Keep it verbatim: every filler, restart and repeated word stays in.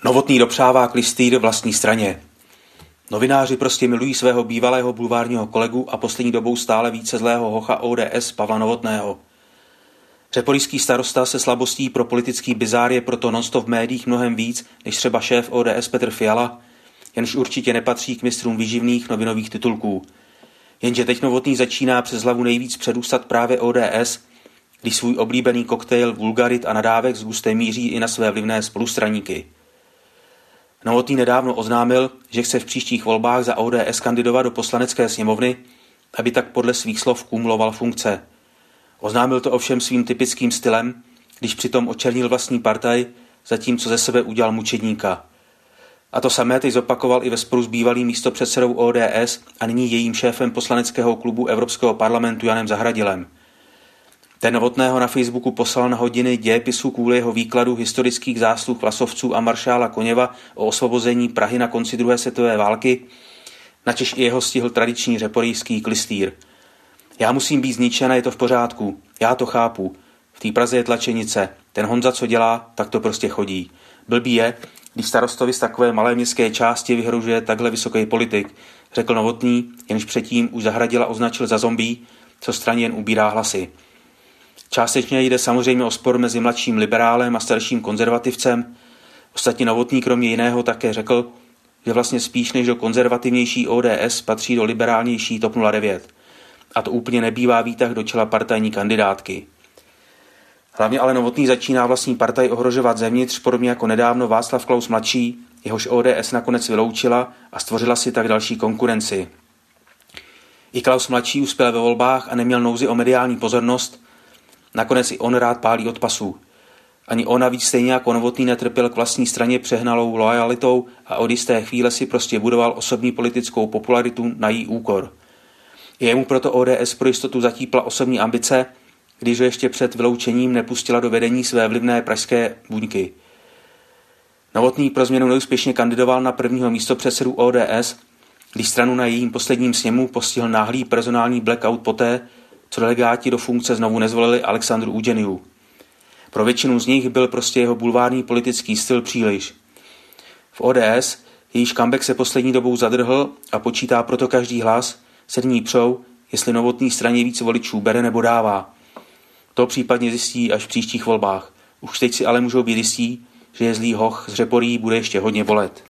Novotný dopřává klystýr vlastní straně. Novináři prostě milují svého bývalého bulvárního kolegu a poslední dobou stále více zlého hocha O D S Pavla Novotného. Řeporyský starosta se slabostí pro politický bizár je proto nonstop v médiích mnohem víc než třeba šéf O D S Petr Fiala, jenž určitě nepatří k mistrům výživných novinových titulků. Jenže teď Novotný začíná přes hlavu nejvíc předůstat právě O D S, když svůj oblíbený koktejl vulgarit a nadávek s gustem míří i na své vlivné spolustraníky. Novotný nedávno oznámil, že chce v příštích volbách za O D S kandidovat do poslanecké sněmovny, aby tak podle svých slov kumuloval funkce. Oznámil to ovšem svým typickým stylem, když přitom očernil vlastní partaj, zatímco ze sebe udělal mučedníka. A to samé teď zopakoval i ve sporu s bývalým místopředsedou O D S a nyní jejím šéfem poslaneckého klubu Evropského parlamentu Janem Zahradilem. Ten Novotného na Facebooku poslal na hodiny dějepisu kvůli jeho výkladu historických zásluh vlasovců a maršála Koněva o osvobození Prahy na konci druhé světové války, načež i jeho stihl tradiční řeporyjský klystýr. Já musím být zničen a je to v pořádku. Já to chápu. V té Praze je tlačenice. Ten Honza, co dělá, tak to prostě chodí. Blbý je, když starostovi z takové malé městské části vyhrožuje takhle vysoký politik, řekl Novotný, jenž předtím už Zahradila označil za zombie, co straně jen ubírá hlasy. Částečně jde samozřejmě o spor mezi mladším liberálem a starším konzervativcem. Ostatně Novotný kromě jiného také řekl, že vlastně spíš než do konzervativnější O D S patří do liberálnější TOP nula devět. A to úplně nebývá výtah do čela partajní kandidátky. Hlavně ale Novotný začíná vlastní partaj ohrožovat zevnitř, podobně jako nedávno Václav Klaus mladší, jehož O D S nakonec vyloučila a stvořila si tak další konkurenci. I Klaus mladší uspěl ve volbách a neměl nouzi o mediální pozornost, nakonec i on rád pálí od pasu. Ani on navíc stejně jako Novotný netrpěl k vlastní straně přehnalou loajalitou a od jisté chvíle si prostě budoval osobní politickou popularitu na její úkor. Jemu proto O D S pro jistotu zatípla osobní ambice, když ho ještě před vyloučením nepustila do vedení své vlivné pražské buňky. Novotný pro změnu neúspěšně kandidoval na prvního místopředsedu O D S, když stranu na jejím posledním sněmu postihl náhlý personální blackout poté, co delegáti do funkce znovu nezvolili Alexandru Udženiu. Pro většinu z nich byl prostě jeho bulvární politický styl příliš. V O D S, jejíž comeback se poslední dobou zadrhl a počítá proto každý hlas, se dní přou, jestli Novotný straně víc voličů bere nebo dává. To případně zjistí až v příštích volbách. Už teď si ale můžou být jistí, že je zlý hoch z Řeporyjí bude ještě hodně bolet.